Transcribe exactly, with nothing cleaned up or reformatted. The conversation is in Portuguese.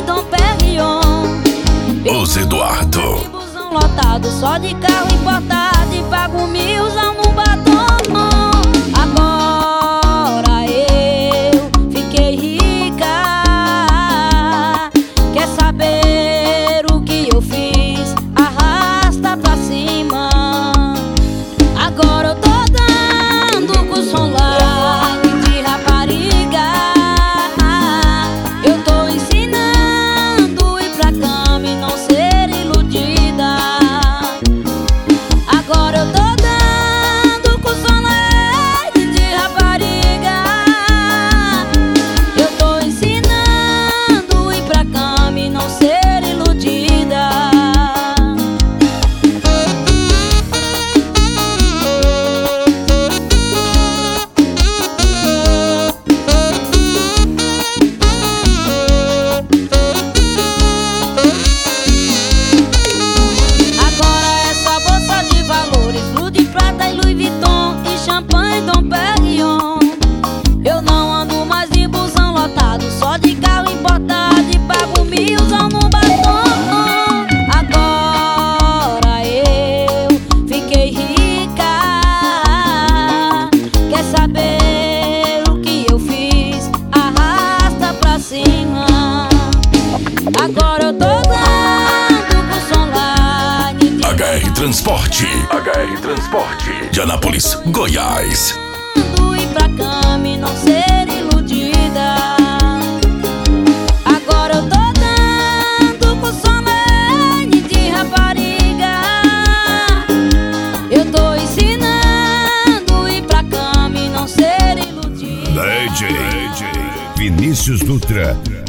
Dom Perignon. Os Eduardo. Busão lotado, só de carro importado, e pago milzão no batom. Agora eu fiquei rica. Quer saber o que eu fiz? Arrasta pra cima. Agora eu tô dando curso online de rapariga. Eu tô ensinando ir pra cama e não ser iludida. Agora eu tô dando curso online de rapariga. Eu tô ensinando ir pra cama e não ser iludida. Champanhe Dom Perignon. Eu não ando mais de busão lotado, só de carro importado, e pago milzão no batom. Agora eu fiquei rica. Quer saber o que eu fiz? Arrasta pra cima. Agora eu tô dando curso online. H R Transporte. H R Transporte. De Anápolis, Goiás. Ir pra cama e não ser iludida. Agora eu tô dando curso online de rapariga. Eu tô ensinando ir pra cama e não ser iludida. D J Vinícius Dutra.